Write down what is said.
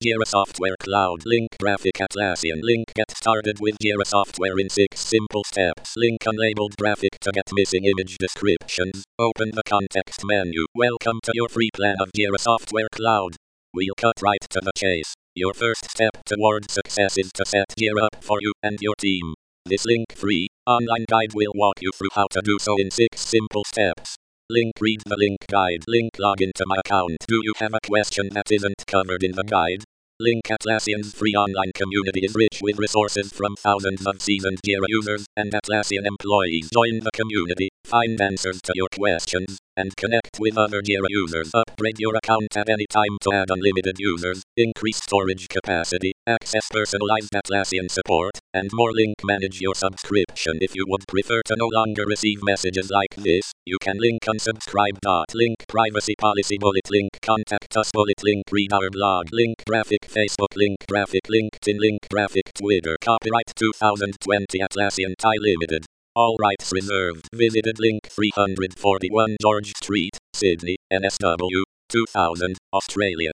Jira Software Cloud. Link graphic Atlassian. Link get started with Jira Software in 6 simple steps. Link unlabeled graphic to get missing image descriptions. Open the context menu. Welcome to your free plan of Jira Software Cloud. We'll cut right to the chase. Your first step toward success is to set Jira up for you and your team. This link-free, online guide will walk you through how to do so in 6 simple steps. Link read the link guide. Link log into my account. Do you have a question that isn't covered in the guide? Link Atlassian's free online community is rich with resources from thousands of seasoned Jira users and Atlassian employees. Join the community, find answers to your questions, and connect with other Jira users. Upgrade your account at any time to add unlimited users, increase storage capacity, access personalized Atlassian support, and more. Link manage your subscription. If you would prefer to no longer receive messages like this, you can link unsubscribe. Link privacy policy bullet. Link contact us bullet. Link read our blog. Link graphic Facebook. Link graphic LinkedIn. Link graphic Twitter. Copyright 2020 Atlassian Thai Limited. All rights reserved. Visited link 341 George Street, Sydney, NSW, 2000, Australia.